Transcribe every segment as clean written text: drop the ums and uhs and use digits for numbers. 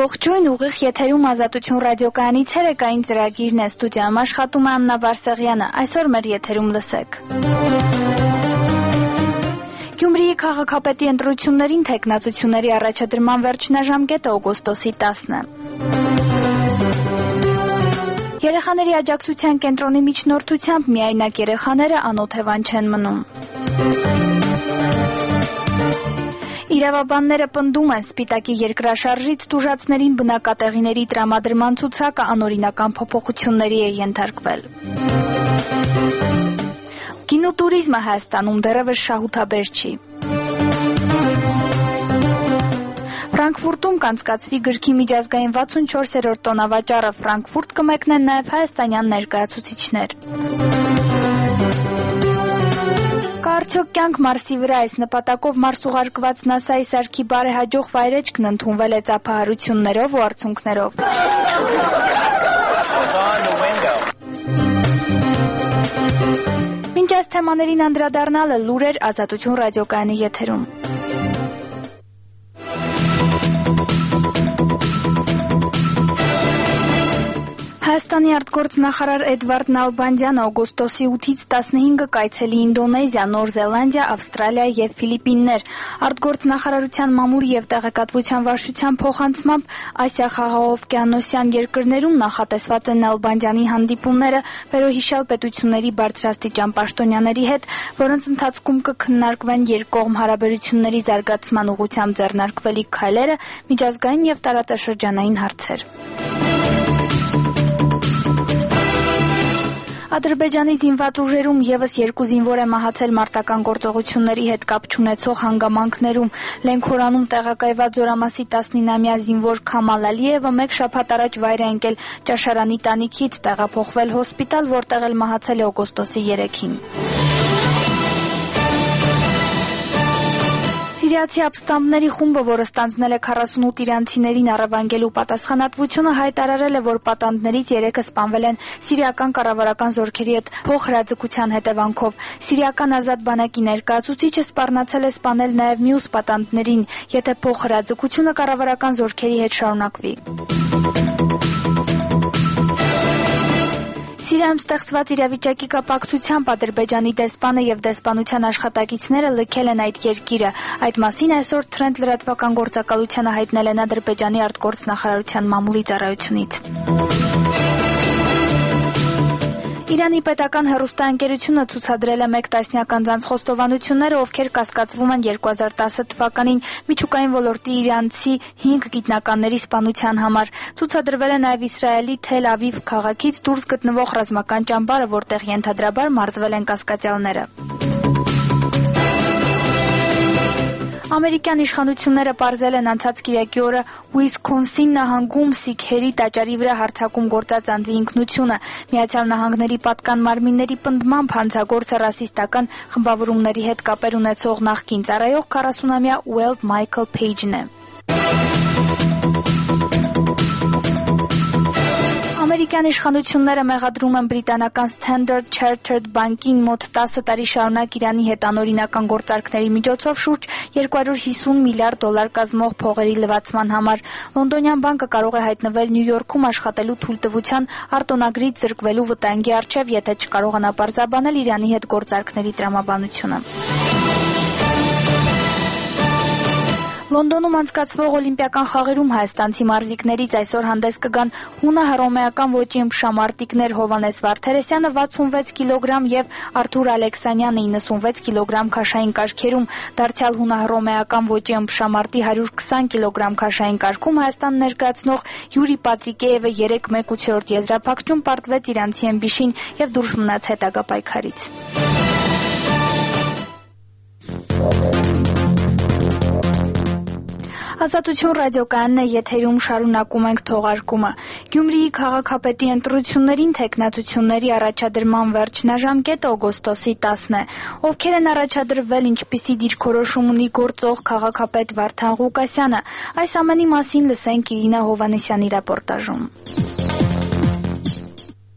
Ողջույն, ուղիղ եթերում Ազատություն ռադիոկայանի ցերեկային ծրագիրն է, ստուդիայում աշխատում է Աննա Վարսեղյանը, այսօր մեր եթերում լսեք։ Գյումրիի քաղաքապետի ընտրություններին թեկնածությունների առաջադրման վերջնաժամկետը օգոստոսի 10-ն է։ Երեխաների աջակցության կենտրոնի միջնորդությամբ միայնակ երեխաները անօթևան չեն մնում։ Իրավաբանները պնդում են Սպիտակի երկրաշարժից տուժածներին բնակատեղիների տրամադրման ցուցակը անօրինական փոփոխությունների է ենթարկվել։ Կինոտուրիզմը Հայաստանում դեռևս շահութաբեր չի։ Ֆրանկֆուրտում կանցկացվի գրքի միջազգային 64-րդ տոնավաճառը, Ֆրանկֆուրտ կմեկնեն նաև հայաստանյան ներկայացուցիչներ։ Արդյոք կյանք Մարսի վրա, այս նպատակով Մարս ուղարկված ՆԱՍԱ-ի սարքի բարեհաջող վայրէջքն ընդունվել է ծափահարություններով ու արցունքներով։ Մինչ այս թեմաներին անդրադառնալը լուրեր Ազատություն ռադիոկայանի եթերում։ Հայաստանի արտգործնախարար Էդվարդ Նալբանդյանը օգոստոսի 8-ից 15-ը կայցելի Ինդոնեզիա, Նոր Զելանդիա, Ավստրալիա եւ Ֆիլիպիններ։ Արտգործնախարարության մամուլ եւ տեղեկատվության վարչության փոխանցմամբ Ասիա-Խաղաղօվկիանոսյան երկրներում նախատեսված են Նալբանդյանի հանդիպումները վերոհիշյալ պետությունների բարձրաստիճան պաշտոնյաների հետ, որոնց ընթացքում կքննարկվեն երկկողմ հարաբերությունների զարգացման ուղղությամբ ձեռնարկվելիք քայլերը, միջազգային եւ տարածաշրջանային հարցեր։ Ադրբեջանի զինված ուժերում եւս 2 զինվոր է մահացել մարտական գործողությունների հետ կապ չունեցող հանգամանքներում։ Լենքորանում տեղակայված Զորամասի 19-ամյա զինվոր Քամալ Ալիևը մեկ շաբաթ առաջ վայր է ընկել Ճաշարանի տանիքից, տեղափոխվել հոսպիտալ, որտեղ էլ մահացել է օգոստոսի 3-ին։ Սիրիացի ապստամբների խումբը, որը ստանձնել է 48 իրանցիներին առևանգելու պատասխանատվությունը, հայտարարել է, որ պատանդներից 3-ը սպանվել են սիրիական կառավարական զորքերի հետ փոխհրաձգության հետևանքով։ Սիրիական ազատ բանակի ներկայացուցիչը սպառնացել է սպանել նաև մյուս պատանդներին, եթե փոխհրաձգությունը կառավարական զորքերի հետ շարունակվի։ Սիրիայում ստեղծված իրավիճակի կապակցությամբ Ադրբեջանի դեսպանը եւ դեսպանության աշխատակիցները լքել են այդ երկիրը։ Այդ մասին այսօր Թրենդ լրատվական գործակալությանը հայտնել են Ադրբեջանի արտգործնախարարության մամուլի ծառայությունից։ Իրանի պետական հեռուստաընկերությունը ցուցադրել է 1 տասնյակ անձանց խոստովանությունները, ովքեր կասկածվում են 2010 թվականին միջուկային ոլորտի իրանցի 5 գիտնականների սպանության համար։ Ցուցադրվել է նաև Իսրայելի Թել Ավիվ քաղաքից դուրս գտնվող ռազմական ճամբարը, որտեղ ենթադրաբար մարզվել են կասկածյալները։ Ամերիկյան իշխանությունները պարզել են անցած կիրակի օրը Ուիսքոնսին նահանգում սիկհերի տաճարի վրա հարձակում գործած անձի ինքնությունը։ Միացյալ Նահանգների պատկան մարմինների պնդմամբ հանցագործը ռասիստական խմբավորումների հետ կապեր ունեցող նախկին ծառայող 40-ամյա Ուելդ Մայքլ Փեյջն է։ Ամերիկյան իշխանությունները մեղադրում են բրիտանական Standard Chartered բանկին մոտ 10 տարի շարունակ Իրանի հետ անօրինական գործարքների միջոցով շուրջ $250 միլիարդ կազմող փողերի լվացման համար։ Լոնդոնյան բանկը կարող է հայտնվել Նյու Յորքում աշխատելու թույլտվության արտոնագրից զրկվելու վտանգի առջև, եթե չկարողանա պարզաբանել Իրանի հետ գործարքների տրամաբանությունը։ Լոնդոնում անցկացվող օլիմպիական խաղերում հայաստանցի մարզիկներից այսօր հանդես կգան հունահռոմեական ոճի ըմբշամարտիկներ Հովհաննես Վարդերեսյանը 66 կիլոգրամ եւ Արթուր Ալեքսանյանը 96 կիլոգրամ քաշային կարգերում։ Դարձյալ հունահռոմեական ոճի ըմբշամարտի 120 կիլոգրամ քաշային կարգում Հայաստան ներկայացնող Յուրի Պատրիկեևը 3-1/8 եզրափակում պարտվեց իրանցի ըմբիշին եւ դուրս մնաց հետագա պայքարից։ Ազատություն ռադիոկայանն է, եթերում շարունակում ենք թողարկումը։ Գյումրիի քաղաքապետի ընտրություններին թեկնածությունների առաջադրման վերջնաժամկետը օգոստոսի 10-ն է։ Ովքեր են առաջադրվել, ինչպիսի դիրքորոշում ունի գործող քաղաքապետ Վարդան Ղուկասյանը։ Այս ամենի մասին լսենք Իրինա Հովհաննիսյանի ռեպորտաժում։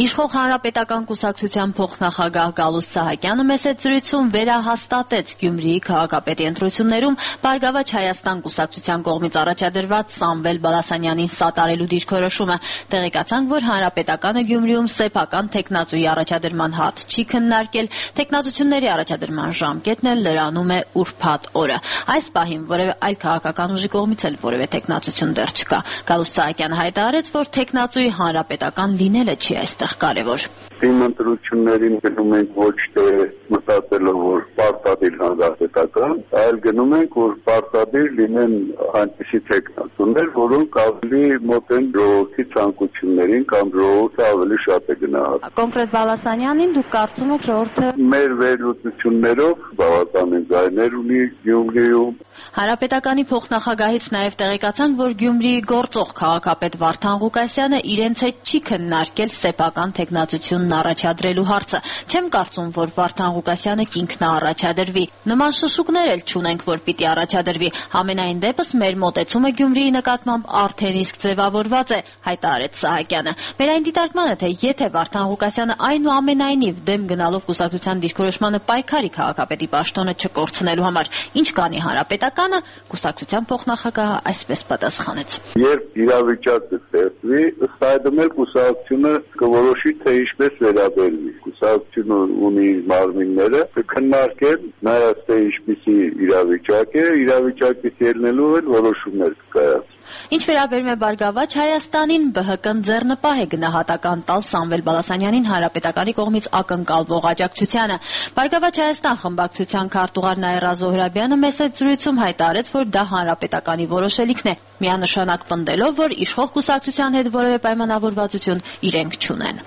Իշխող Հանրապետական կուսակցության փոխնախագահ Գալուստ Սահակյանը մեծ զրույցում վերահաստատեց Գյումրիի քաղաքապետի ընտրություններում Բարգավաճ Հայաստան կուսակցության կողմից առաջադրված Սամվել Բալասանյանին սատարելու դիրքորոշումը։ Տեղեկացանք, որ Հանրապետականը Գյումրիում սեփական տեխնացուի առաջադրման հատ չի քննարկել, տեխնացությունների առաջադրման ժամկետն էլ լրանում է ուրբաթ օրը։ Այս պահին որևէ այլ քաղաքական ուժի կողմից էլ որևէ տեխնացություն դեռ չկա։ Գալուստ Սահակյանը հայտարարեց, որ տեխնացուի հանրապետական լինելը չի այստեղ կարևոր։ Իմ ընտրություններին գնում ենք ոչ թե մտածելով, որ պարտադիր հանրապետական, այլ գնում ենք, որ պարտադիր լինեն այնպիսի տեխնացուներ, որոնք ավելի մոտ են ժողովրդի ցանկություններին կամ ժողովուրդը ավելի շատ է գնահատում։ Կոնկրետ Բալասանյանին դուք կարծում եք ժողովուրդը մեր վերլուծություններով բավականին ձայներ ունի Գյումրիում։ Հանրապետականի փոխնախագահից նաև տեղեկացանք, որ Գյումրիի գործող քաղաքապետ Վարդան Ղուկասյանը իրենց հետ չի քննարկել սեփական տեխնացությունն առաջադրելու հարցը։ Չեմ կարծում, որ Վարդան Ղուկասյանը կինքնաառաջադրվի։ Նման շշուկներ էլ չունենք, որ պիտի առաջադրվի։ Համենայն դեպս մեր մոտեցումը Գյումրիի նկատմամբ արդեն իսկ ձևավորված է, հայտարարեց Սահակյանը։ Մեր այն դիտարկմանը, թե եթե Վարդան Ղուկասյանը այնուամենայնիվ դեմ գնալով կուսակցության դիրքորոշմանը պայքարի քաղաքապետի պաշտոնը չկորցնելու համար, ինչ կանի Հանրապետականը, կուսակցության փոխնախագահը այսպես պատասխանեց։ Երբ իրավիճակը ստեղծվի, ըստ այդմ էլ կուսակցությունը կորոշի, թե ինչպես վերաբերվի։ Կուսակցությունը ունի մարմինները, կքննարկեն, նայած թե ինչպիսի իրավիճակ է, իրավիճակից ելնելու էլ որոշումներ կկայացվեն։ Ինչ վերաբերում է Բարգավաճ Հայաստանին, ԲՀԿ-ն ձեռնպահ է գնահատական տալ Սամվել Բալասանյանին Հանրապետականի կողմից ակնկալվող աջակցությանը։ Բարգավաճ Հայաստան խմբակցության քարտուղար Նաիրա Զոհրաբյանը մեծ զրույցում հայտարարեց, որ դա Հանրապետականի որոշելիքն է, միանշանակ պնդելով, որ իշխող կուսակցության հետ որևէ պայմանավորվածություն իրենք չունեն։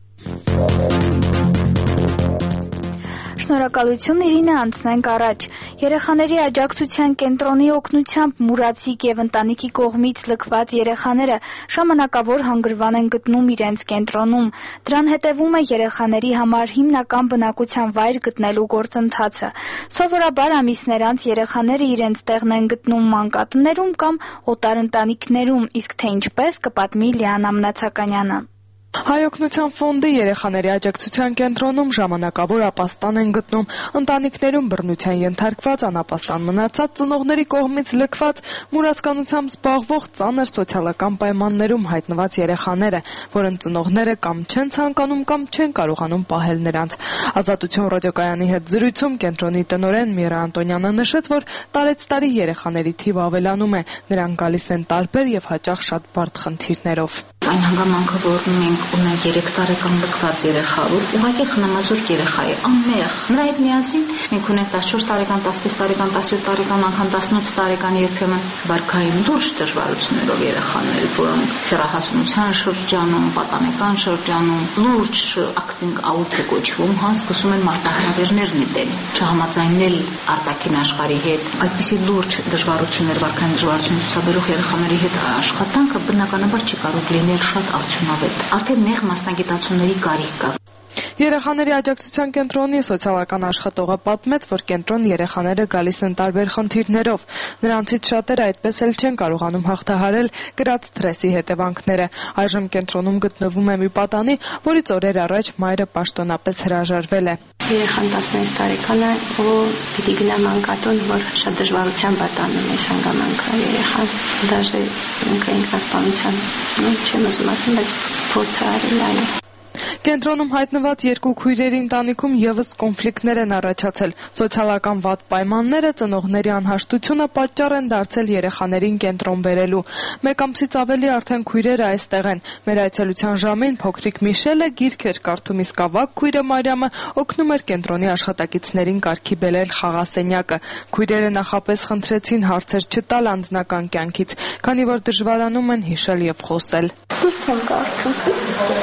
Շնորհակալություն Իրինա, անցնենք առաջ։ Երեխաների աջակցության կենտրոնի օգնությամբ մուրացիկ եւ ընտանիքի կողմից լքված երեխաները ժամանակավոր հանգրվան են գտնում իրենց կենտրոնում։ Դրան հետևում է երեխաների համար հիմնական բնակության վայր գտնելու գործընթացը։ Սովորաբար ամիսներ անց երեխաները իրենց տեղն են գտնում մանկատներում կամ օտար ընտանիքներում, իսկ թե ինչպես կպատմի Լիանա Մնացականյանը։ Հայօգնության ֆոնդի երեխաների աջակցության կենտրոնում ժամանակավոր ապաստան են գտնում ընտանիքներում բռնության ենթարկված, անապաստան մնացած, ծնողների կողմից լքված, մուրացկանությամբ զբաղվող ծանր սոցիալական պայմաններում հայտնված երեխաները, որոնց ծնողները կամ չեն ցանկանում կամ չեն կարողանում պահել նրանց։ Ազատություն ռադիոկայանի հետ զրույցում կենտրոնի տնօրեն Միրա Անտոնյանը նշեց, որ տարեցտարի երեխաների թիվը ավելանում է, նրանք գալիս են տարբեր եւ հաճախ շատ բարդ խնդիրներով։ Այն հանգամանքը, որ մենք ունենք 3 տարեկան լքված երեխա, որ ուղղակի խնամազուրկ երեխա է, անմեղ։ Նրա հետ միասին մենք ունենք 14 տարեկան, 16 տարեկան, 17 տարեկան, անգամ 18 տարեկան երբեմն վարքային լուրջ դժվարություններով երեխաներ, որոնք ցերահասունության շրջանում, պատանեկան շրջանում, լուրջ acting out է կոչվում, սկսում են մարտահրավերներ նետել, չհամաձայնել արտաքին աշխարհի հետ։ Այդպիսի լուրջ դժվարություններ, վարքային դժվարություններ ցուցաբերող երեխաների հետ աշխատանքը բնականաբար չի կարող լինել շատ արդյունավետ։ Արդեն նեղ մասնագիտացումների կարիք կա։ Երեխաների աջակցության կենտրոնի սոցիալական աշխատողը պատմեց, որ կենտրոն երեխաները գալիս են տարբեր խնդիրներով։ Նրանցից շատերը այդպես էլ չեն կարողանում հաղթահարել կրած սթրեսի հետևանքները։ Այժմ կենտրոնում գտնվում է մի պատանի, որից օրեր առաջ մայրը պաշտոնապես հրաժարվել է։ Երեխան 16 տարեկան է, ու պիտի գնա մանկատուն, որ շատ դժվարությամբ է տանում այս հանգամանքը երեխան։ Դաժե ինքնասպանության, չեմ ուզում ասեմ, բայց փորձը արել այո։ Կենտրոնում հայտնված երկու քույրերի ընտանիքում եւս կոնֆլիկտներ են առաջացել։ Սոցիալական վատ պայմանները, ծնողների անհաշտությունը պատճառ են դարձել երեխաներին կենտրոն բերելու։ Մեկ ամսից ավելի արդեն քույրերը այստեղ են։ Մեր այցելության ժամին փոքրիկ Միշելը գիրք էր կարդում, իսկ ավագ քույրը Մարիամը օգնում էր կենտրոնի աշխատակիցներին կարգի բերել խաղասենյակը։ Քույրերը նախապես խնդրեցին հարցեր չտալ անձնական կյանքից, քանի որ դժվարանում են հիշել եւ խոսել։ Գիրք եմ կարդում։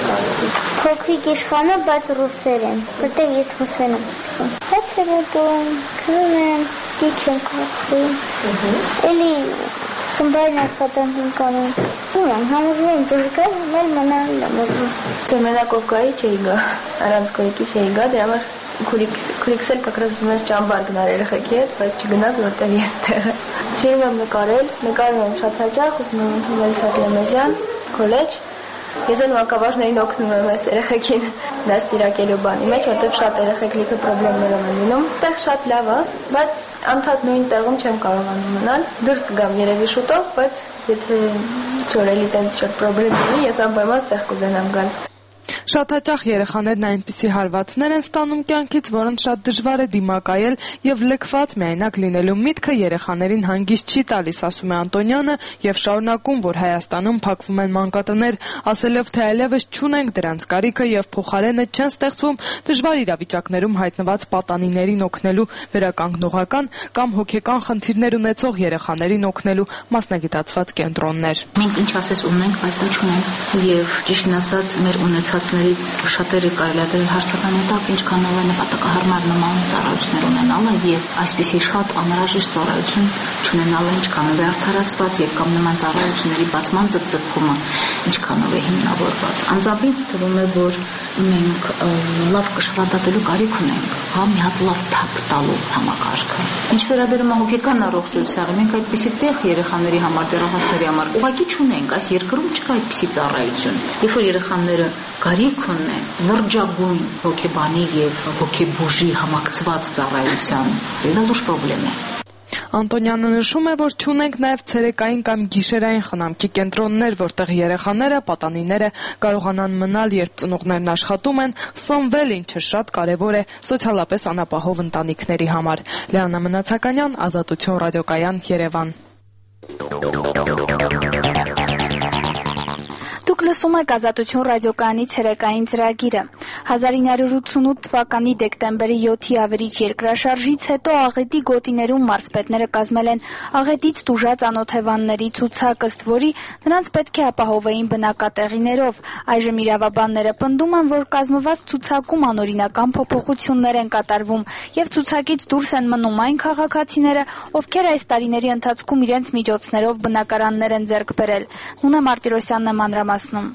Փոքրիկ իշխանը, բայց ռուսերեն, որտեղ ես ռուսերեն եմ խոսում։ Բայց հետո քնում եմ, գիրք եմ կարդում։ Էլի խմբային աշխատանքին կանում։ Ուրան, համոզվում դժգար, մել մնալ եմ ուզում։ Դե մենակովկայի չէի գա, առանց կոյիկի չէի գա, դե համար քուրիկս էլ կակրած ուզում էր ճամբար գնար երեխեքի հետ, բայց չգնաց, որտեղ ես տեղը։ Շիրում եմ նկարել եմ շատ հաճախ, ուզում եմ ընդունել Թագլեմեզյան, քոլեջ, Ես այն մանկավարժներին օգնում եմ այս երեխեքին դաստիարակելու բանի մեջ, որտեղ շատ երեխեք լիքը խնդիրներով են լինում։ Տեղ շատ լավ է, բայց անդադ նույն տեղում չեմ կարողանում մնալ։ Դուրս կգամ երևի շուտով, բայց եթե չորելի տենց շատ խնդրեմ լինի, ես անպայման տեղ կուզենամ գալ։ Շատ հաճախ երեխաներն այնպիսի հարվածներ են ստանում կյանքից, որոնց շատ դժվար է դիմակայել եւ լքված միայնակ լինելու միտքը երեխաներին հանգիստ չի տալիս, ասում է Անտոնյանը եւ շարունակում, որ Հայաստանում փակվում են մանկատներ, ասելով թե այլևս չունենք դրանց կարիքը եւ փոխարենը չեն ստեղծվում դժվար իրավիճակներում հայտնված պատանիներին օգնելու վերականգնողական կամ հոգեկան խնդիրներ ունեցող երեխաներին օգնելու մասնագիտացված կենտրոններ։ Մենք ինչ ասես ունենք, բայց դա չունենք եւ ճիշտն ասած մեր ունեցածներից շատերը կարելի է դրել հարցական этап, ինչքանով է նպատակահարմար նման ծառայություններ ունենալը եւ այսպիսի շատ անհրաժեշտ ծառայություն չունենալը, ինչքանով է արդարացված եւ կամ նման ծառայությունների բացման ձգձգումը ինչքանով է հիմնավորված։ Անձամբ թվում է, որ մենք լավ կշռադատելու կարիք ունենք, հա մի հատ լավ թափ տալու համակարգը։ Ինչ վերաբերում է հոգեկան առողջությանը, մենք այդպիսի տեղ երեխաների համար, դեռահասների համար ուղղակի չունենք, այս երկրում չկա այդպիսի ծառայություն։ Երբ որ երեխաները կարիք ունեն լրջագույն հոգեբանի եւ հոգեբուժի համակցված ծառայության, դա լուրջ խնդրեմ է։ Անտոնյանը նշում է, որ չունենք նաև ցերեկային կամ գիշերային խնամքի կենտրոններ, որտեղ երեխաները, պատանիները կարողանան մնալ, երբ ծնողներն աշխատում են, սնվել, ինչը շատ կարևոր է սոցիալապես անապահով ընտանիքների համար։ Լեանա Մնացականյան, Ազատություն ռադիոկայան, Երևան։ Դուք լսում եք Ազատություն ռադիոկայանի ցերեկային ծրագիրը։ 1988 թվականի դեկտեմբերի 7-ի ավերիչ երկրաշարժից հետո Աղետի գոտիներում մարզպետները կազմել են Աղետից տուժած անօթևանների ցուցակ, ըստ որի նրանց պետք է ապահովեին բնակատեղիներով։ Այժմ իրավաբանները պնդում են, որ կազմված ցուցակում անօրինական փոփոխություններ են կատարվում եւ ցուցակից դուրս են մնում այն քաղաքացիները, ովքեր այս տարիների ընթացքում իրենց միջոցներով բնակարաններ են ձեռք բերել։ Նունե Մարտիրոսյանն է մանրամասնում։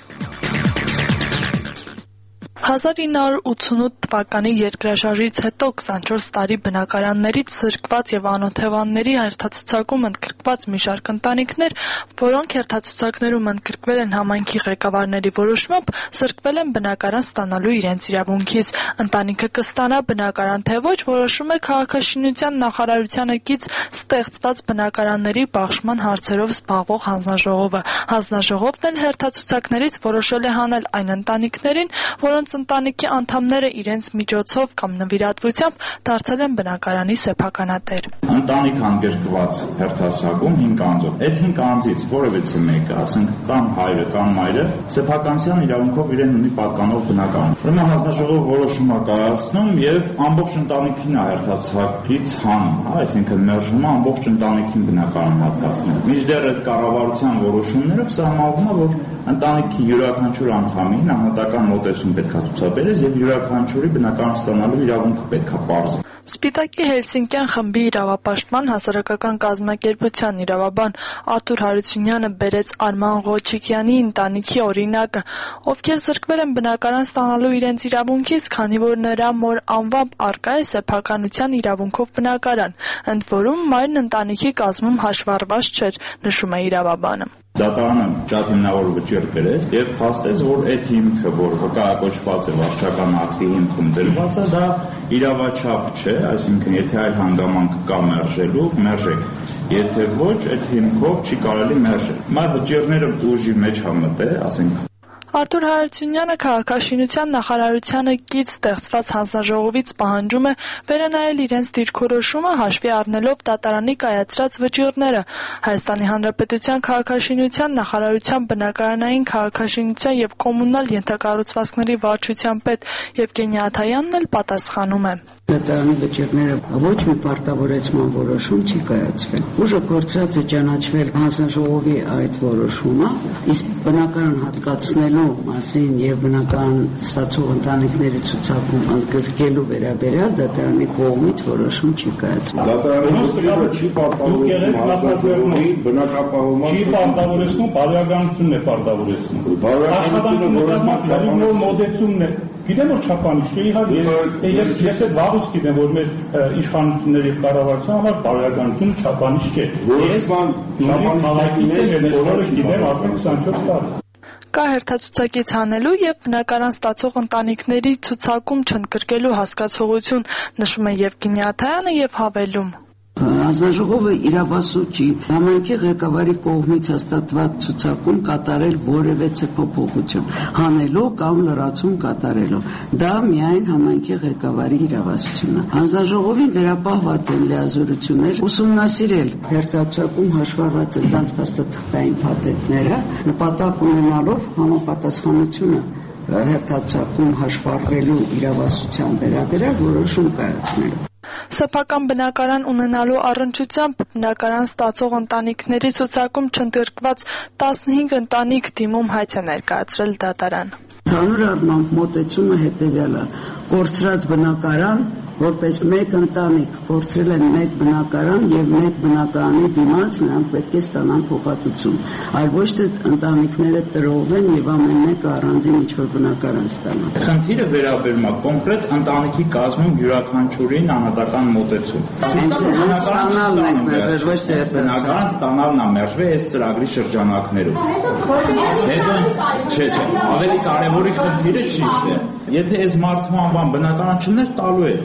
1988 թվականի երկրաշարժից հետո 24 տարի բնակարաններից զրկված եւ անօթևանների հերթացուցակում ընդգրկված մի շարք ընտանիքներ, որոնք հերթացուցակներում ընդգրկվել են համայնքի ղեկավարների որոշմամբ, զրկվել են բնակարան ստանալու իրենց իրավունքից։ Ընտանիքը կստանա բնակարան թե ոչ, որոշում է քաղաքաշինության նախարարությանը կից ստեղծված բնակարանների բաշխման հարցերով զբաղվող հանձնաժողովը։ Հանձնաժողովն էլ հերթացուցակներից որոշել է հանել այն ընտանիքներին, որոնց ընտանիքի անդամները իրենց միջոցով կամ նվիրատվությամբ դարձել են բնակարանի սեփականատեր։ Ընտանիք անգերկված հերթացուցակում 5 անձով։ Այդ 5 անձից որևէ մեկը, ասենք կամ հայրը կամ մայրը, սեփականության իրավունքով իրեն ունի պատկանող բնակարան։ Ուրեմն հանձնաժողովը որոշում է կայացնում եւ ամբողջ ընտանիքին է հերթացուցակից հանում, այսինքն մերժում է ամբողջ ընտանիքին բնակարան հատկացնել։ Մինչդեռ այդ կառավարության որոշումներով սահմանվում է, որ ընտանիքի յուրաքանչյուր անդամին անհատական մոտեցում պետք է ցուցաբերես եւ յուրաքանչյուրի բնակարան ստանալու իրավունքը պետք է պարզի։ Սպիտակի Հելսինկյան խմբի իրավապաշտպան հասարակական կազմակերպության իրավաբան Արթուր Հարությունյանը բերեց Արման Ղոչիկյանի ընտանիքի օրինակը, ովքեր զրկվել են բնակարան ստանալու իրենց իրավունքից, քանի որ նրա մոր անվամբ առկա է սեփականության իրավունքով բնակարան, ընդ որում մայրն ընտանիքի կազմում հաշվառված չէր, նշում է իրավաբանը։ Դատարանը շատ հիմնավոր վճիռ գրեց եւ փաստեց, որ այդ հիմքը, որ վկայակոչված է վարչական ակտի հիմքում դրված է, դա իրավաչափ չէ, այսինքն եթե այլ հանգամանք կա մերժելու, մերժեք։ Եթե ոչ, այդ հիմքով չի կարելի մերժել։ Մայր վճիռները ուժի մեջ համտե, ասենք Արթուր Հարությունյանը քաղաքաշինության նախարարությանը կից ստեղծված հանձնաժողովից պահանջում է վերանայել իրենց դիրքորոշումը հաշվի առնելով դատարանի կայացրած վճիռները։ Հայաստանի Հանրապետության քաղաքաշինության նախարարության բնակարանային քաղաքաշինության եւ կոմունալ ենթակառուցվածքների վարչության պետ Եվգենիա Աթայանն էլ պատասխանում է։ Դատարանի վճիռները ոչ մի պարտավորեցման որոշում չի կայացվել։ Ուժը կորցրած է ճանաչվել հանձնաժողովի այդ որոշումը, իսկ բնակարան հատկացնելու մասին եւ բնակարան ստացող ընտանիքների ցուցակում ընդգրկելու վերաբերյալ դատարանի կողմից որոշում չի կայացվել։ Դատարանի վճիռը չի պարտավորում հանձնաժողովի բնակապահովման։ Չի պարտավորեցնում, բարոյականությունն է պարտավորեցնում։ Աշխատանքի որոշման մոդեցումն է։ Գիտեմ, որ չափանիշ չէ, իհարկե, ես այդ վաղուց գիտեմ, որ մեր իշխանությունների եւ կառավարության համար բարոյականությունը չափանիշ չէ։ Որոշման չափանիշներից է, որը գիտեմ արդեն 24 տարի։ Կա հերթացուցակից հանելու եւ բնակարան ստացող ընտանիքների ցուցակում չընդգրկելու հասկացողություն, նշում է Եվգենի Աթայանը եւ հավելում. Հանձնաժողովը իրավասու չի համայնքի ղեկավարի կողմից հաստատված ցուցակում կատարել որևէ փոփոխություն, հանելու կամ լրացում կատարելու։ Դա միայն համայնքի ղեկավարի իրավասությունն է։ Հանձնաժողովին վերապահված են լիազորություններ ուսումնասիրել հերթացուցակում հաշվառված ընթացքային փաթեթները, նպատակ ունենալով համապատասխանությունը հերթացուցակում հաշվառվելու իրավասության վերաբերյալ որոշում կայացնելու։ Սեփական բնակարան ունենալու առնչությամբ բնակարան ստացող ընտանիքների ցուցակում չընդգրկված 15 ընտանիք դիմում հայց է ներկայացրել դատարան։ Հանուր առմամբ մոտեցումը հետևյալ է. կորցրած բնակարան, որպես մեկ ընտանիք կորցրել են մեկ բնակարան եւ մեկ բնակարանի դիմաց նրանք պետք է ստանան փոխհատուցում, այլ ոչ թե ընտանիքները տրոհվեն եւ ամեն մեկը առանձին ինչ-որ բնակարան ստանա։ Խնդիրը վերաբերում է կոնկրետ ընտանիքի կազմում յուրաքանչյուրին անհատական մոտեցում։ Բնակարան ստանալն է մերժվել այս ծրագրի շրջանակներում։ Հետո չէ, ավելի կարևորի խնդիրը ճիշտ է։ Եթե այս մարդու անվան բնակարան չներ, տալու է։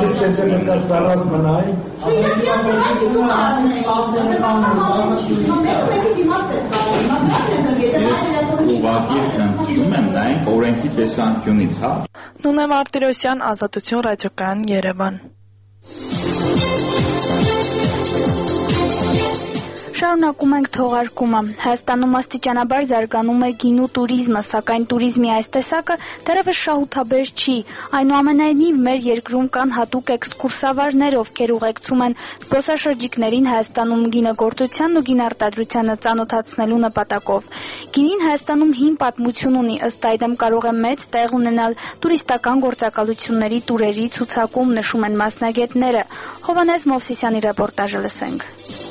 Ես ուղղակի խնդրում եմ նայենք օրենքի տեսանկյունից, հա։ Նունե Մարտիրոսյան, Ազատություն ռադիոկայան, Երևան։ Շարունակում ենք թողարկումը։ Հայաստանում աստիճանաբար զարգանում է գինու տուրիզմը, սակայն տուրիզմի այս տեսակը դեռևս շահութաբեր չի։ Այնուամենայնիվ, մեր երկրում կան հատուկ էքսկուրսավարներ, ովքեր ուղեկցում են զբոսաշրջիկներին Հայաստանում գինեգործությանն ու գինարտադրությանը ծանոթացնելու նպատակով։ Գինին Հայաստանում հին պատմություն ունի, ըստ այդմ կարող է մեծ տեղ ունենալ տուրիստական գործակալությունների տուրերի ցուցակում, նշում են մասնագետները։ Հովհաննես Մովսիսյանի ռեպորտաժը լսենք։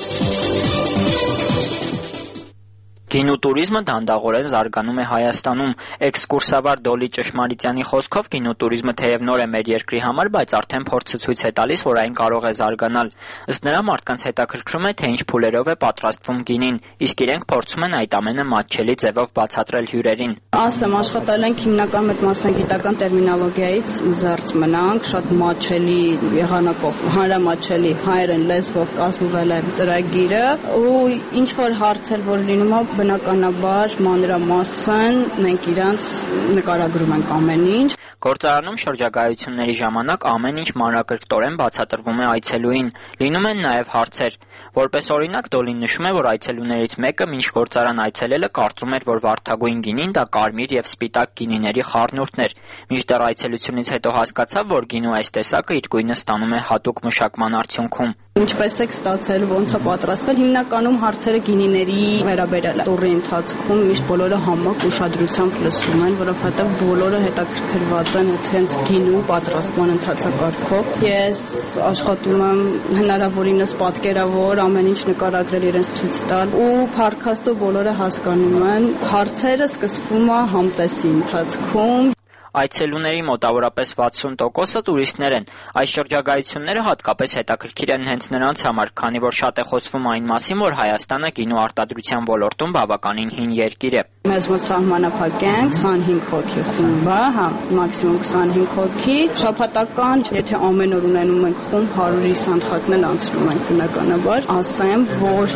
Գինու տուրիզմը դանդաղորեն զարգանում է Հայաստանում։ Էքսկուրսավար Դոլի Ճշմարիտյանի խոսքով գինու տուրիզմը թեև նոր է մեր երկրի համար, բայց արդեն փորձը ցույց է տալիս, որ այն կարող է զարգանալ։ Ըստ նրա մարդկանց հետաքրքրում է, թե ինչ փուլերով է պատրաստվում գինին, իսկ իրենք փորձում են այդ ամենը մատչելի ձևով բացատրել հյուրերին։ Ասեմ, աշխատել ենք հիմնական մեր մասնագիտական տերմինոլոգիայից զերծ մնանք, շատ մատչելի եղանակով, հանրամատչելի հայերեն լեզվով կազմվել է ծրագիրը, ու ինչ որ հարցեր որ լինում է բնականաբար մանրամասն մենք իրանց նկարագրում ենք ամեն ինչ։ Գործարանում շրջագայությունների ժամանակ ամեն ինչ մանրակրկտորեն բացատրվում է այցելուին։ Լինում են նաև հարցեր։ Որպես օրինակ Դոլին նշում է, որ այցելուներից մեկը մինչ գործարան այցելելը կարծում էր, որ վարդագույն գինին դա կարմիր եւ սպիտակ գինիների խառնուրդն էր։ Մինչդեռ այցելությունից հետո հասկացավ, որ գինու այս տեսակը իր գույնը ստանում է հատուկ մշակման արդյունքում։ Ինչպես եք ստացել, ոնց է պատրաստվել, հիմնականում հարցերը գինիների վերաբերյալ է։ Տուրի ընթացքում միշտ բոլորը համակ ուշադրությամբ լսում են, որովհետև բոլորը հետաքրքրված են հենց գինու պատրաստման ընթացակարգով։ Ես աշխատում եմ հնարավորինս պատկերավոր ամեն ինչ նկարագրել, իրենց ցույց տալ, ու փառքաստով բոլորը հասկանում են։ Հարցերը սկսվում է համտեսի ընթացքում։ Այցելուների մոտավորապես 60%-ը տուրիստներ են։ Այս շրջագայությունները հատկապես հետաքրքիր են հենց նրանց համար, քանի որ շատ է խոսվում այն մասին, որ Հայաստանը գինու արտադրության ոլորտում բավականին հին երկիր է։ Մեզ մոտ սահմանափակ են 25 հոգի խումբը, մաքսիմում 25 հոգի։ Շաբաթական, եթե ամեն օր ունենում ենք խումբ, 100-ից անդղակն անցնում ենք բնականաբար։ Ասեմ, որ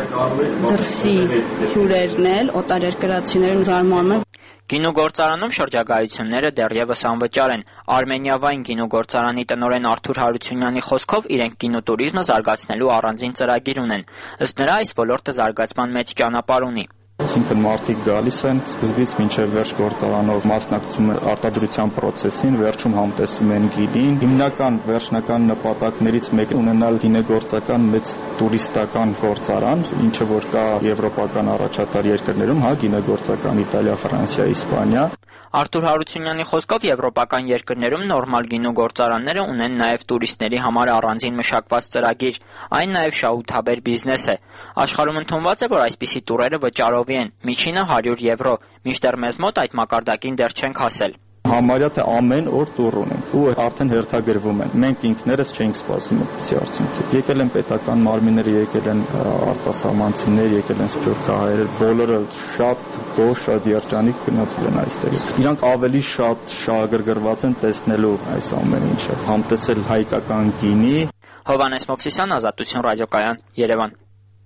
դրսի հյուրերն էլ, օտարերկրացիներն զարմանում են։ Գինու գործարանում շրջագայությունները դեռևս անվճար են։ Արմենիավային գինու գործարանի տնօրեն Արթուր Հարությունյանի խոսքով իրենք գինու տուրիզմը զարգացնելու առանձին ծրագիր ունեն։ Ըստ նրա այս ոլորտը զարգացման մեծ ճանապարհ ունի։ Այսինքն մարդիկ գալիս են սկզբից մինչև վերջ գործարանով մասնակցում են արտադրության process-ին, վերջում համտեսում են գինին։ Հիմնական վերջնական նպատակներից մեկը ունենալ գինեգործական մեծ տուրիստական գործարան, ինչը որ կա եվրոպական առաջատար երկրներում, գինեգործական Իտալիա, Ֆրանսիա, Իսպանիա։ Արթուր Հարությունյանի խոսքով եվրոպական երկրներում նորմալ գինու գործարանները ունեն նաև տուրիստների համար առանձին մշակված ծրագիր, այն նաև շահութաբեր բիզնես է։ Աշխարհում ընդունված է, որ այսպիսի տուրերը վճարովի են, միջինը 100 եվրո, մինչդեռ մեզ մոտ այդ մակարդակին դեռ չենք հասել։ Համարյա թե ամեն օր տուր ունենք ու արդեն հերթագրվում են։ Մենք ինքներս չենք սպասում այդպիսի արդյունքի։ Եկել են պետական մարմինները, եկել են արտասահմանցիներ, եկել են սփյուռքահայեր, բոլորը շատ գոհ, շատ երջանիկ գնացել են այստեղից։ Իրանք ավելի շատ շահագրգռված են տեսնելու այս ամեն ինչը, համտեսել հայկական գինի։ Հովհաննես Մովսիսյան, Ազատություն ռադիոկայան, Երևան։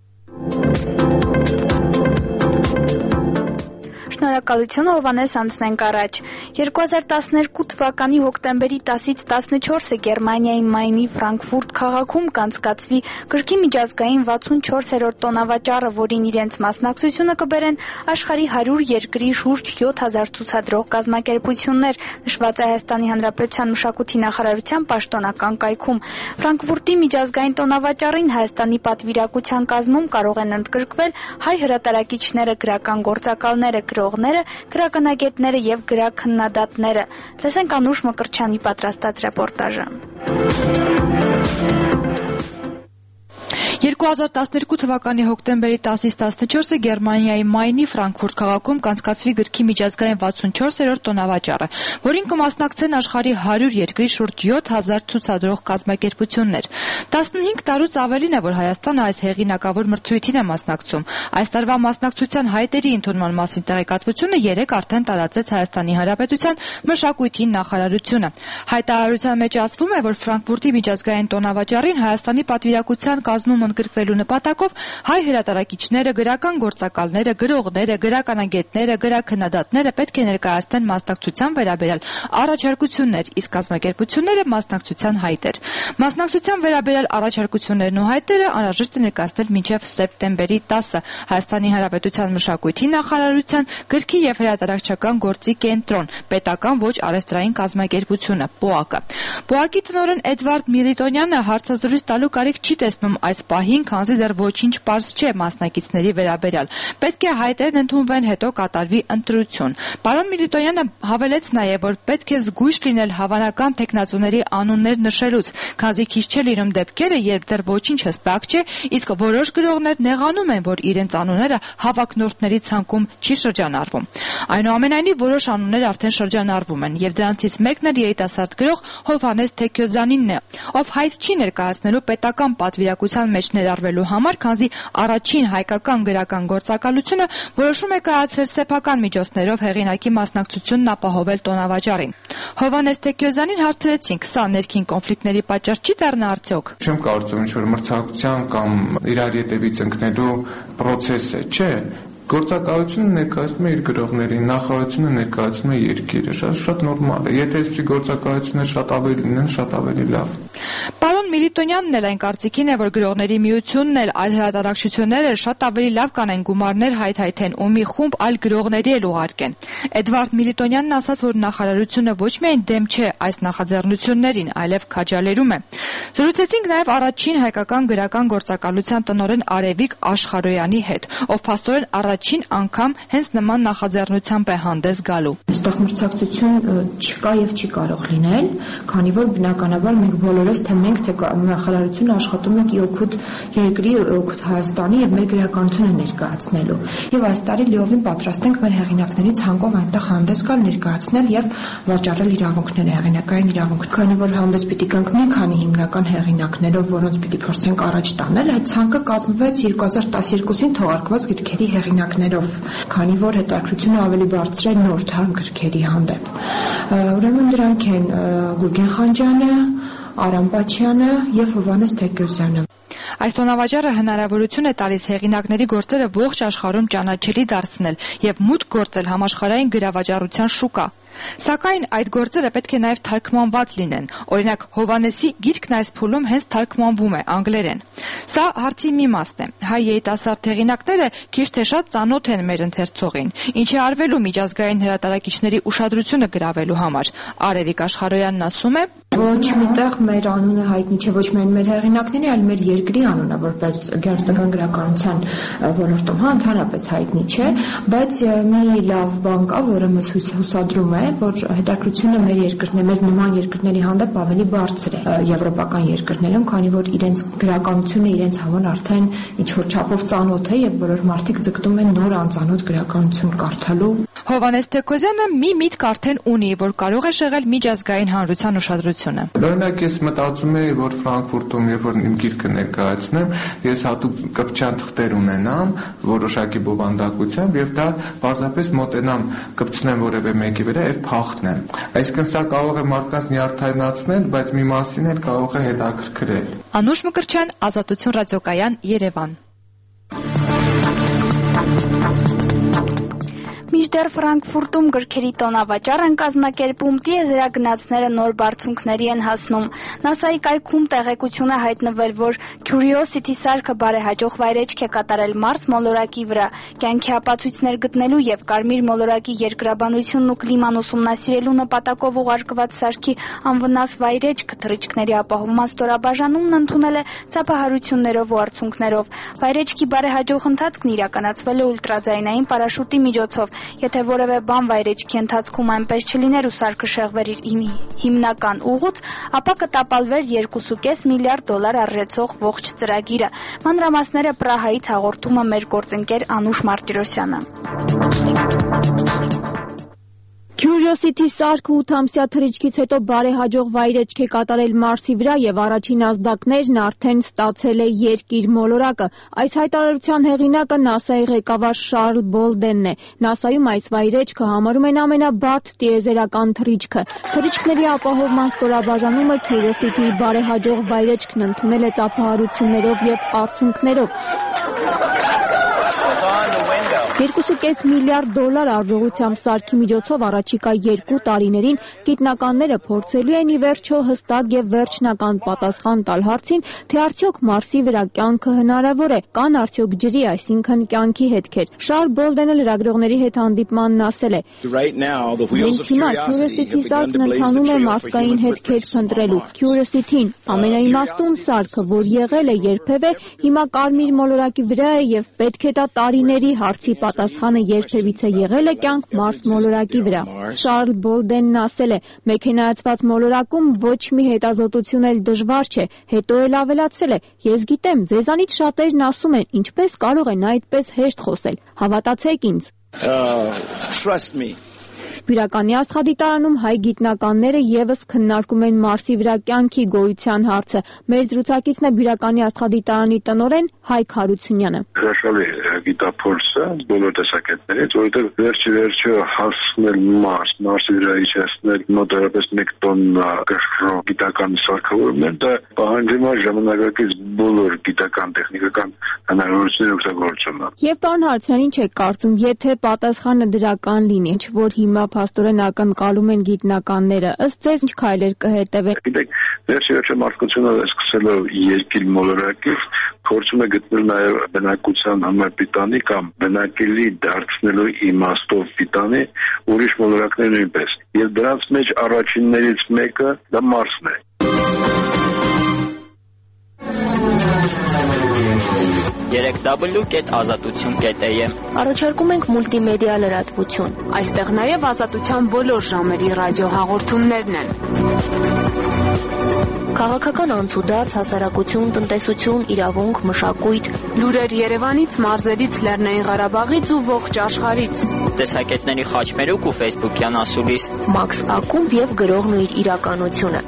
Շնորհակալություն, Հովհաննես, անցնենք առաջ։ 2012 թվականի հոկտեմբերի 10-ից 14-ը Գերմանիայի Մայնի Ֆրանկֆուրտ քաղաքում կանցկացվի գրքի միջազգային 64-րդ տոնավաճառը, որին իրենց մասնակցությունը կբերեն աշխարհի 100 երկրի շուրջ 7000 ցուցադրող կազմակերպություններ, նշված է Հայաստանի Հանրապետության մշակույթի նախարարության պաշտոնական կայքում։ Ֆրանկֆուրտի միջազգային տոնավաճառին Հայաստանի պատվիրակության կազմում կարող են ընդգրկվել հայ հրատարակիչները, գրական գործակալները, գրողները, գրականագետները եւ գրաքննադատները։ Լսենք Անուշ Մկրտչյանի պատրաստած ռեպորտաժը։ 2012 թվականի հոկտեմբերի 10-ից 14-ը Գերմանիայի Մայնի Ֆրանկֆուրտ քաղաքում կանցկացվի գրքի միջազգային 64-րդ տոնավաճառը, որին կմասնակցեն աշխարհի 100 երկրի շուրջ 7000 ցուցադրող կազմակերպություններ։ 15 տարուց ավելին է, որ Հայաստանը այս հեղինակավոր մրցույթին է մասնակցում։ Այս տարվա մասնակցության հայտերի ընդունման մասին տեղեկատվությունը երեկ արդեն տարածեց Հայաստանի Հանրապետության մշակույթի նախարարությունը։ Հայտարարության մեջ ասվում է, որ Ֆրանկֆուրտի միջազգային տոնավաճառին Հայաստանի պատվիրակության կազմում ընդգրկվելու նպատակով հայ հրատարակիչները, գրական գործակալները, գրողները, գրականագետները, գրաքննադատները պետք է ներկայացնեն մասնակցության վերաբերյալ առաջարկություններ, իսկ կազմակերպությունները մասնակցության հայտեր։ Մասնակցության վերաբերյալ առաջարկություններն ու հայտերը անհրաժեշտ է ներկայացնել մինչև սեպտեմբերի 10-ը Հայաստանի Հանրապետության մշակույթի նախարարության գրքի եւ հրատարակչական գործի կենտրոն, պետական ոչ արհեստային կազմակերպությունը ՊՕԱԿ-ը։ ՊՕԱԿ-ի տնօրեն Էդվարդ Միլիտոնյանը հարցազրույց տալու կարիք չի տեսնում այս պահին, քանզի դեռ ոչինչ պարզ չէ մասնակիցների վերաբերյալ։ Պետք է հայտերն ընդունվեն, հետո կատարվի ընտրություն։ Պարոն Միլիտոնյանը հավելեց նաև, որ պետք է զգույշ լինել հավանական թեկնածուների անուններ նշելուց, քանզի քիչ չէ լինում դեպքերը, երբ դեռ ոչինչ հստակ չէ, իսկ որոշ գրողներ նեղանում են, որ իրենց անունները հավակնորդների ցանկում չի շրջանառվում։ Այնուամենայնիվ, որոշ անուններ արդեն շրջանառվում են, եւ դրանցից մեկն էլ երիտասարդ գրող Հովհաննես Թեքյոզյանինն է, ով հայտ չի ներկայացնելու պետական պատվիրակության մեջ ներառվելու համար, քանզի առաջին հայկական գրական գործակալությունը որոշում է կայացրել սեփական միջոցներով հեղինակի մասնակցությունն ապահովել տոնավաճառին։ Հովհաննես Թեքյոզյանին հարցրեցինք, սա ներքին կոնֆլիկտների պատճառ չի դառնա արդյոք։ Չեմ կարծում, որ մրցակցության կամ իրար ետևից ընկնելու process է, չէ։ Գործակալությունը ներկայացնում է իր գրողներին, նախարարությունը ներկայացնում է երկիրը, շատ նորմալ է։ Եթե այսպիսի գործակալություններ շատ ավելի լինեն, շատ ավելի լավ։ Պարոն Միլիտոնյանն էլ այն կարծիքին է, որ գրողների միությունն էլ այլ հրատարակչությունները շատ ավելի լավ կանեն գումարներ հայթայթեն ու մի խումբ այլ գրողների էլ ուղարկեն։ Էդվարդ Միլիտոնյանն ասաց, որ նախարարությունը ոչ միայն դեմ չէ այս նախաձեռնություններին, այլև քաջալերում է։ Զրուցեցինք նաև առաջին հայկական գրական գործակալության տնօրեն Արևիկ Աշխարհոյանի հետ, ով փաստորեն առաջին անգամ հենց նման նախաձեռնությամբ է հանդես գալու։ Այստեղ մրցակցություն չկա եւ չի կարող լինել, քանի որ բնականաբար մենք բոլորս թե մենք թե նախարարությունը աշխատում ենք օգուտ երկրի, օգուտ Հայաստանի եւ մեր գրականությունը ներկայացնելու։ Եվ այս տարի լիովին պատրաստ ենք մեր հեղինակների ցանկով այնտեղ հանդես գալ, ներկայացնել եւ վաճառել իրավունքները, հեղինակային իրավունք։ Քանի որ հանդես պիտի կանգնի մի քանի հիմնական հեղինակներով, որոնց պիտի փորձենք առաջ տանել, այդ ցանկը կազմվեց 2012-ին թողարկված գրքերի հեղինակներով, քանի որ հետաքրությունը ավելի բարձր է նոր թարմ գրքերի հանդեպ։ Ուրեմն դրանք են Գուրգեն Խանջյանը, Արամ Պաչյանը եւ Հովհաննես Թեքյոզյանը։ Այս տոնավաճառը հնարավորություն է տալիս հեղինակների գործերը ողջ աշխարհում ճանաչելի դարձնել եւ մուտք գործել համաշխարհային գրավաճառության շուկա։ Սակայն այդ գործերը պետք է նաև թարգմանված լինեն։ Օրինակ, Հովհաննեսի գիրքն այս փուլում հենց թարգմանվում է անգլերեն։ Սա հարցի մի մասն է։ Հայ երիտասարդ հեղինակները քիչ թե շատ ծանոթ են մեր ընթերցողին, ինչի արվելու միջազգային հրատարակիչների ուշադրությունը գրավելու համար։ Արևիկ Աշխարհոյանն ասում է. Ոչ միտեղ մեր անունը հայտնի չէ, ոչ միայն մեր հեղինակների, այլ մեր երկրի անունը, որպես գեղարվեստական գրականության ոլորտում ընդհանրապես հայտնի չէ, բայց մի լավ բան կա, որը մեզ հուսադրում է է, որ հետաքրությունը մեր նման երկրների հանդեպ ավելի բարձր է եվրոպական երկրներում, քանի որ իրենց գրականությունը իրենց համար արդեն ինչ-որ չափով ծանոթ է եւ բոլոր մարդիկ ձգտում են նոր անծանոթ գրականություն կարդալու։ Հովհաննես Թեքոզյանը մի միտք արդեն ունի, որ կարող է շեղել միջազգային հանրության ուշադրությունը։ Օրինակ ես մտածում եի, որ Ֆրանկֆուրտում երբ որ իմ գիրքը ներկայացնեմ, ես հատուկ կպչյան թղթեր ունենամ որոշակի բովանդակությամբ եւ դա պարզապես մոտենամ կպցնեմ որևէ մեկի վրա եւ փախտնեմ։ Այսինքն սա կարող է մարդկանց նյարդայնացնել, բայց մի մասին էլ կարող է հետաքրքրել։ Անուշ Մկրտչյան, Ազատություն ռադիոկայան, Երևան։ Մինչդեռ Ֆրանկֆուրտում գրքերի տոնավաճառ են կազմակերպում, տիեզերագնացները նոր բարձունքների են հասնում։ ՆԱՍԱ-ի կայքում տեղեկություն է հայտնվել, որ Curiosity սարքը բարեհաջող վայրէջք է կատարել Մարս մոլորակի վրա։ Կյանքի ապացույցներ գտնելու եւ կարմիր մոլորակի երկրաբանությունն ու կլիման ուսումնասիրելու նպատակով ուղարկված սարքի անվնաս վայրէջքը թռիչքների ապահովման ստորաբաժանումն ընդունել է ծափահարություններով ու արդյունքներով։ Վայրէջքի բարեհաջող ընթացքն իրականացվել է ուլտրաձայնային պարաշուտի միջոցով։ Եթե որևէ բան վայրէջքի ընթացքում այնպես չլիներ ու սարքը շեղվեր իր հիմնական ուղուց, ապա կտապալվեր $2.5 միլիարդ արժեցող ողջ ծրագիրը։ Մանրամասները Պրահայից հաղորդում է մեր գործընկեր Անուշ Մարտիրոսյանը։ Curiosity սարքը 8-ամսյա թռիչքից հետո բարեհաջող վայրէջք է կատարել Մարսի վրա եւ առաջին ազդակներն արդեն ստացել է երկիր մոլորակը։ Այս հայտարարության հեղինակը ՆԱՍԱ-ի ղեկավար Շարլ Բոլդենն է։ ՆԱՍԱ-ում այս վայրէջքը համարում են ամենաբարդ տիեզերական թռիչքը։ Թռիչքների ապահովման ստորաբաժանումը Curiosity-ի բարեհաջող վայրէջքն ընդունել է ծափահարություններով եւ արդյունքներով։ $2.5 միլիարդ արժողությամբ սարքի միջոցով առաջիկա 2 տարիներին գիտնականները փորձելու են ի վերջո հստակ եւ վերջնական պատասխան տալ հարցին, թե արդյոք Մարսի վրա կյանքը հնարավոր է, կան արդյոք ջրի, այսինքն կյանքի հետքեր։ Շարլ Բոլդենը լրագրողների հետ հանդիպմանն ասել է. «Մենք հիմա Curiosity սարքն ընթանում է մարդկային հետքեր փնտրելու։ Curiosity-ն ամենաիմաստուն սարքը, որ եղել է երբևէ, հիմա կարմիր մոլորակի վրա է եւ պետք է տա տարիների հարցի պատասխանը երբևիցե եղել է կյանք Մարս մոլորակի վրա»։ Շարլ Բոլդենն ասել է. «Մեքենայացված մոլորակում ոչ մի հետազոտություն էլ դժվար չէ»։ Հետո էլ ավելացրել է. «Ես գիտեմ, ձեզանից շատերն ասում են, ինչպես կարող են այդպես հեշտ խոսել։ Հավատացեք ինձ»։ Բյուրականի աստղադիտարանում հայ գիտնականները եւս քննարկում են Մարսի վրա կյանքի գոյության հարցը։ Մեր զրուցակիցն է Բյուրականի աստղադիտարանի տնօրեն Հայկ Հարությունյանը։ Հրաշալի գիտափորձը բոլոր տեսակետներից, որովհետև վերջը հասնել Մարսի վրա իջեցնել մոտավորապես 1 տոննա կշռող գիտական սարքավորումներ, դա պահանջում է ժամանակակից բոլոր գիտական տեխնիկական հնարավորությունների օգտագործումը։ Եվ պարոն Հարությունյան, ինչ եք կարծում, եթե պատասխանը դրական լինի, ինչ որ հիմա փաստորեն ակնկալում են գիտնականները, ըստ ձեզ ինչ քայլեր կհետևեն։ Գիտեք, վերջը մարդկությունը սկսելով երկիր մոլորակից փորձում է գտնել նաև բնակության համար պիտանի կամ բնակելի դարձնելու իմաստով պիտանի ուրիշ մոլորակներ նույնպես։ Եվ դրանց մեջ առաջիններից մեկը դա Մարսն է։ www.azatutun.am Առաջարկում ենք մուլտիմեդիա լրատվություն։ Այստեղ նաև ազատության բոլոր ժամերի ռադիոհաղորդումներն են։ Քաղաքական անցուդարձ, հասարակություն, տնտեսություն, իրավունք, մշակույթ, լուրեր Երևանից, մարզերից, Լեռնային Ղարաբաղից ու ողջ աշխարհից։ Տեսակետների խաչմերուկ ու Facebook-յան ասուլիս։ Մաքս Ակումբ եւ գրողն ու իր իրականությունը։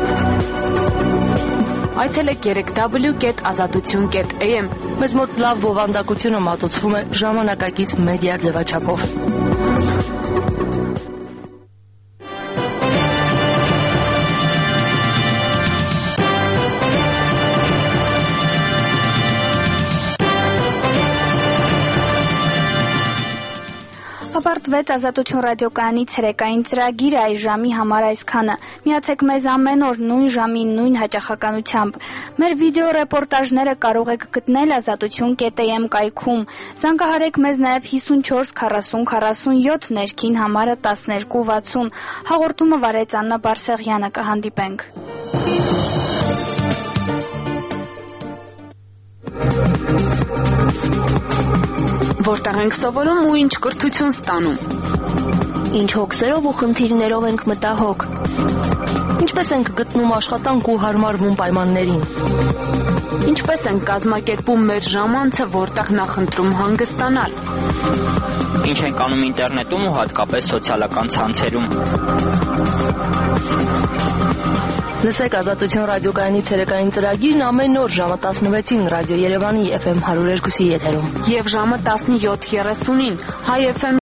Այցելեք www.azatutun.am Մեզ մոտ լավ բովանդակությունը մատուցվում է ժամանակակից մեդիա ձևաչափով։ Ավարտվեց Ազատություն ռադիոկայանի ցերեկային ծրագիրը այս ժամի համար այսքանը։ Միացեք մեզ ամեն օր նույն ժամին նույն հաճախականությամբ։ Մեր վիդեո ռեպորտաժները կարող եք գտնել azatutun.am կայքում։ Զանգահարեք մեզ նաև 54 40 47 ներքին համարը 1260։ Հաղորդումը վարեց Աննա Բարսեղյանը, կհանդիպենք։ Որտեղ ենք սովորում ու ինչ կրթություն ստանում։ Ինչ հոգսերով ու խնդիրներով ենք մտահոգ։ Ինչպես ենք գտնում աշխատանք ու հարմարվում պայմաններին։ Ինչպես ենք կազմակերպում մեր ժամանցը, որտեղ նախընտրում հանգստանալ։ Ինչ ենք անում ինտերնետում ու հատկապես սոցիալական ցանցերում։ Լսեք Ազատություն ռադիոկայանի ցերեկային ծրագիրն ամեն օր ժամը 16-ին Ռադիո Երևանի FM 102-ի եթերում եւ ժամը 17:30-ին Հայ FM